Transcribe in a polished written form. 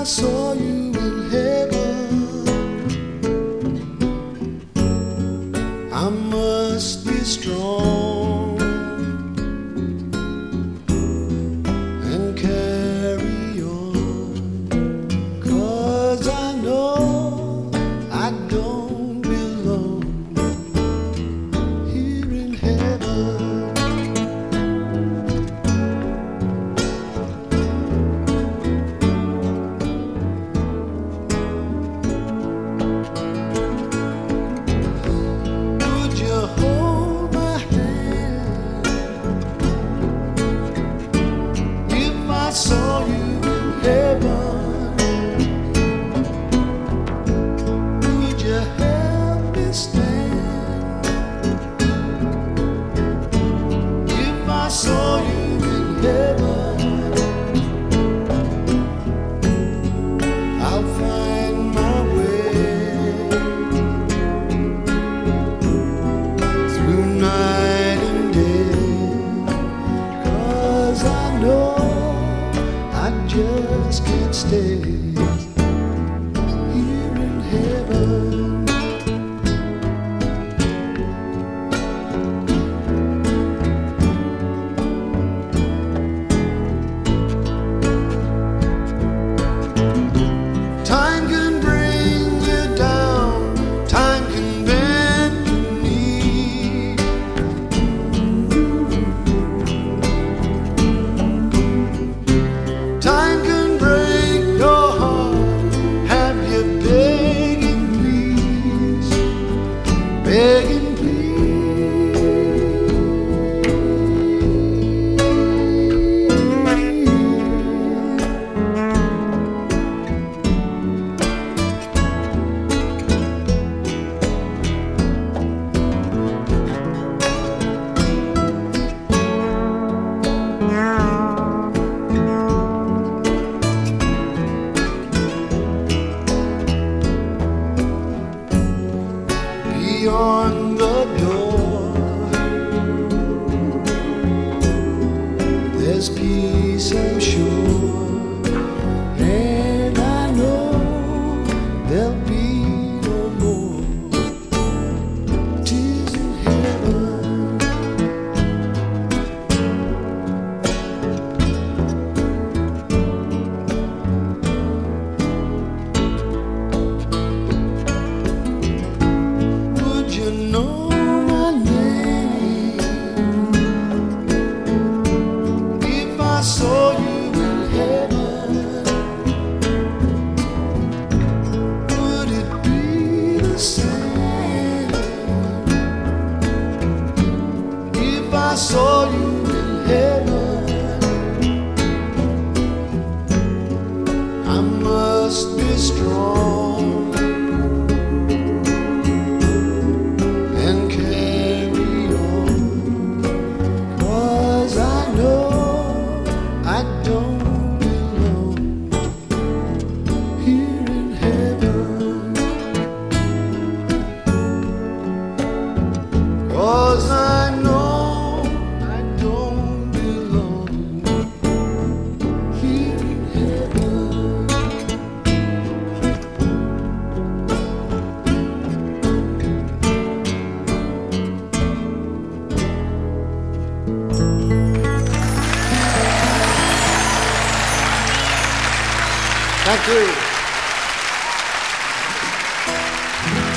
I saw you in heaven, I must be strong and carry on, 'cause I know I don't belong here in heaven. I saw you in heaven, would you help me stand? If I saw you in heaven, I'll find my way through night and day, 'cause I know I just can't stay here in heaven. Time can bring you down, time can bend your knee. Time can break your heart, have you begging please, begging beyond the door, there's peace, I'm sure, and I know there'll be no more tears in heaven. You know my name if I saw you in heaven, would it be the same if I saw you in heaven? I must be strong and carry on, 'cause I know I don't belong here in heaven, 'cause I know I don't belong here in heaven. Thank you.